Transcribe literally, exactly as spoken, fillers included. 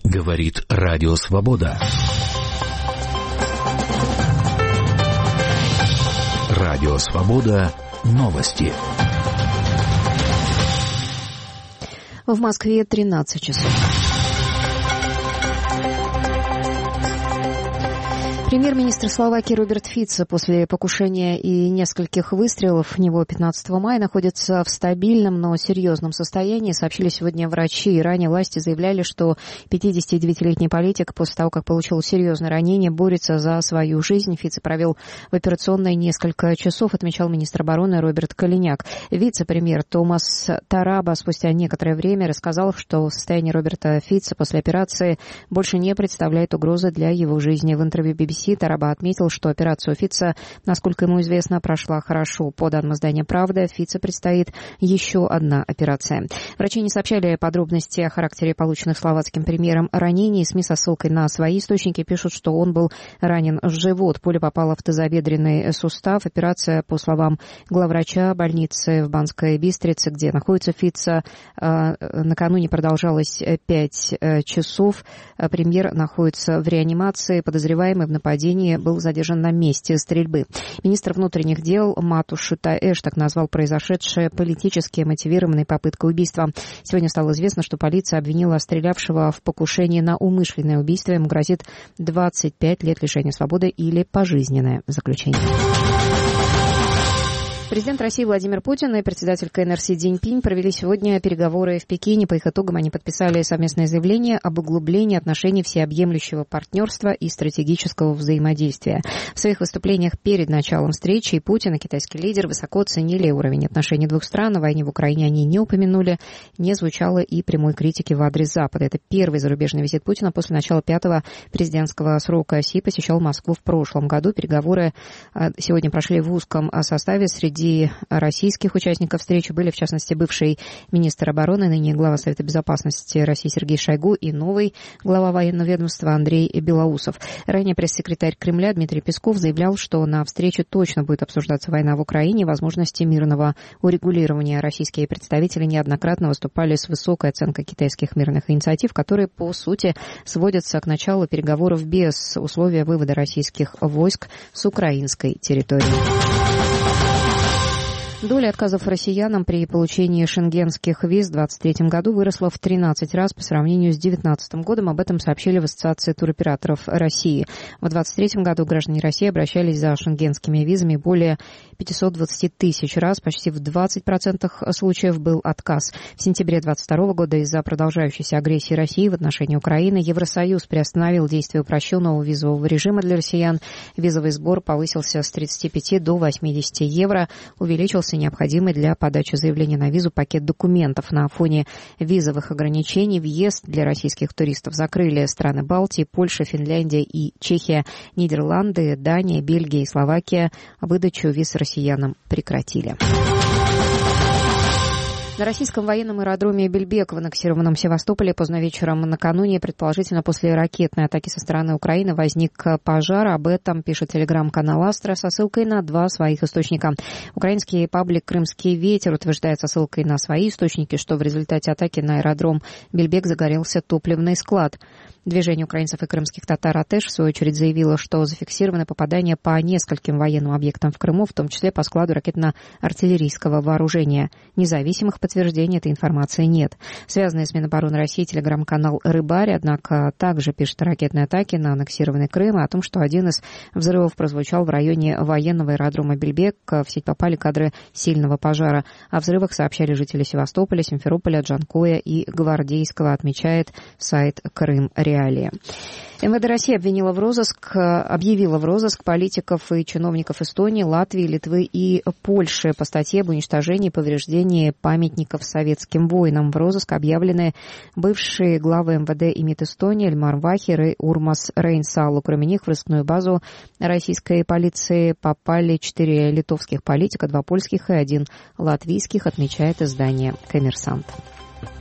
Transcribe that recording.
Говорит Радио Свобода. Радио Свобода. Новости. В Москве тринадцать часов. Премьер-министр Словакии Роберт Фицо после покушения и нескольких выстрелов в него пятнадцатого мая находится в стабильном, но серьезном состоянии, сообщили сегодня врачи. Ранее власти заявляли, что пятидесятидевятилетний политик после того, как получил серьезное ранение, борется за свою жизнь. Фицо провел в операционной несколько часов, отмечал министр обороны Роберт Калиняк. Вице-премьер Томас Тараба спустя некоторое время рассказал, что состояние Роберта Фицо после операции больше не представляет угрозы для его жизни. В интервью би би си Тараба отметил, что операцию Фицо, насколько ему известно, прошла хорошо. По данным издания «Правда», Фицо предстоит еще одна операция. Врачи не сообщали подробности о характере полученных словацким премьером ранений. СМИ со ссылкой на свои источники пишут, что он был ранен в живот. Пуля попала в тазобедренный сустав. Операция, по словам главврача больницы в Банской Бистрице, где находится Фицо, накануне продолжалась пять часов. Премьер находится в реанимации. Подозреваемый в нападении был задержан на месте стрельбы. Министр внутренних дел Матуш Таэштак назвал произошедшее политически мотивированной попыткой убийства. Сегодня стало известно, что полиция обвинила стрелявшего в покушении на умышленное убийство. Ему грозит двадцать пять лет лишения свободы или пожизненное заключение. Президент России Владимир Путин и председатель ка эн эр Си Цзиньпинь провели сегодня переговоры в Пекине. По их итогам они подписали совместное заявление об углублении отношений всеобъемлющего партнерства и стратегического взаимодействия. В своих выступлениях перед началом встречи и Путин, и китайский лидер высоко оценили уровень отношений двух стран. О войне в Украине они не упомянули. Не звучало и прямой критики в адрес Запада. Это первый зарубежный визит Путина после начала пятого президентского срока. Си посещал Москву в прошлом году. Переговоры сегодня прошли в узком составе. Среди Среди российских участников встречи были, в частности, бывший министр обороны, ныне глава Совета безопасности России Сергей Шойгу и новый глава военного ведомства Андрей Белоусов. Ранее пресс-секретарь Кремля Дмитрий Песков заявлял, что на встрече точно будет обсуждаться война в Украине и возможности мирного урегулирования. Российские представители неоднократно выступали с высокой оценкой китайских мирных инициатив, которые, по сути, сводятся к началу переговоров без условия вывода российских войск с украинской территории. Доля отказов россиянам при получении шенгенских виз в двадцать третьем году выросла в тринадцать раз по сравнению с две тысячи девятнадцатым годом. Об этом сообщили в Ассоциации туроператоров России. В двадцать третьем году граждане России обращались за шенгенскими визами более пятьсот двадцать тысяч раз. Почти в двадцати процентах случаев был отказ. В сентябре двадцать второго года из-за продолжающейся агрессии России в отношении Украины Евросоюз приостановил действие упрощенного визового режима для россиян. Визовый сбор повысился с тридцати пяти до восьмидесяти евро. Увеличился необходимый для подачи заявления на визу пакет документов. На фоне визовых ограничений въезд для российских туристов закрыли страны Балтии, Польша, Финляндия и Чехия, Нидерланды, Дания, Бельгия и Словакия. Выдачу виз россиянам прекратили. На российском военном аэродроме Бельбек в аннексированном Севастополе поздно вечером накануне, предположительно после ракетной атаки со стороны Украины, возник пожар. Об этом пишет телеграм-канал «Астра» со ссылкой на два своих источника. Украинский паблик «Крымский ветер» утверждает со ссылкой на свои источники, что в результате атаки на аэродром Бельбек загорелся топливный склад. Движение украинцев и крымских татар «Атэш» в свою очередь заявило, что зафиксированы попадания по нескольким военным объектам в Крыму, в том числе по складу ракетно-артиллерийского вооружения. Независимых подтверждений этой информации нет. Связанный с Минобороны России телеграм-канал «Рыбарь», однако, также пишет о ракетной атаке на аннексированный Крым и о том, что один из взрывов прозвучал в районе военного аэродрома Бельбек. В сеть попали кадры сильного пожара. О взрывах сообщали жители Севастополя, Симферополя, Джанкоя и Гвардейского, отмечает сайт «Крым Реалии». эм вэ дэ России обвинила в розыск, объявила в розыск политиков и чиновников Эстонии, Латвии, Литвы и Польши по статье об уничтожении и повреждении памятников советским воинам. В розыск объявлены бывшие главы эм вэ дэ и МИД Эстонии Эльмар Вахер и Урмас Рейнсалу. Кроме них в розыскную базу российской полиции попали четыре литовских политика, два польских и один латвийских, отмечает издание «Коммерсант».